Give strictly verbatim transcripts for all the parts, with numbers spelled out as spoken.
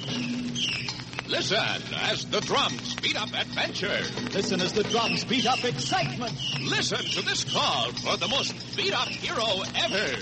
Listen as the drums beat up adventure. Listen as the drums beat up excitement. Listen to this call for the most beat-up hero ever.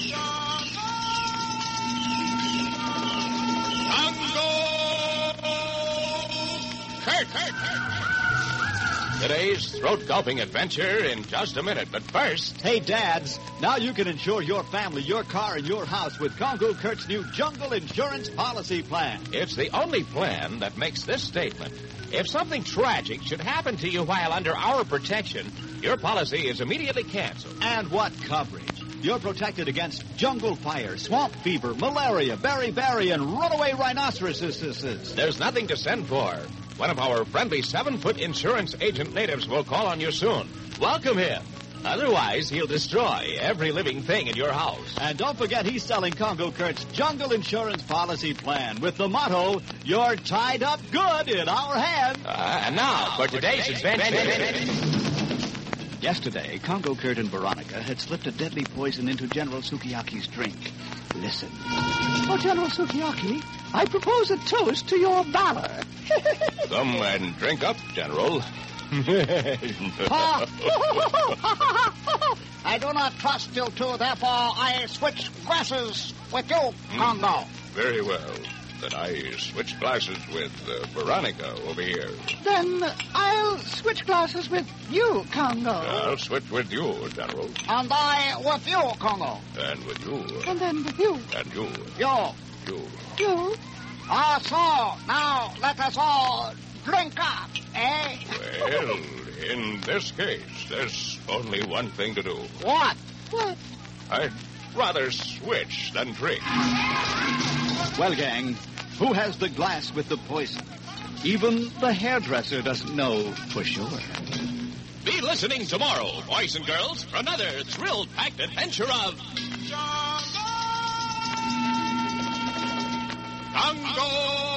Congo! Kurt, Kurt, Kurt. Today's throat-gulping adventure in just a minute, but first... Hey, Dads, now you can insure your family, your car, and your house with Congo Kurt's new Jungle Insurance Policy Plan. It's the only plan that makes this statement. If something tragic should happen to you while under our protection, your policy is immediately canceled. And what coverage? You're protected against jungle fire, swamp fever, malaria, beriberi, and runaway rhinoceroses. There's nothing to send for. One of our friendly seven-foot insurance agent natives will call on you soon. Welcome him. Otherwise, he'll destroy every living thing in your house. And don't forget he's selling Congo Kurt's Jungle Insurance Policy Plan with the motto, you're tied up good in our hands. Uh, and now, for today's adventure. Yesterday, Congo Kurt and Veronica had slipped a deadly poison into General Sukiyaki's drink. Listen. Oh, General Sukiyaki, I propose a toast to your valor. Come and drink up, General. I do not trust you two, therefore I switch glasses with you, Congo. Mm, very well. Then I switch glasses with uh, Veronica over here. Then I'll switch glasses with you, Congo. I'll switch with you, General. And I with you, Congo. And with you. And then with you. And you. You. You. You. Ah, so now let us all drink up, eh? Well, in this case, there's only one thing to do. What? What? I'd rather switch than drink. Well, gang, who has the glass with the poison? Even the hairdresser doesn't know for sure. Be listening tomorrow, boys and girls, for another thrill-packed adventure of... Congo!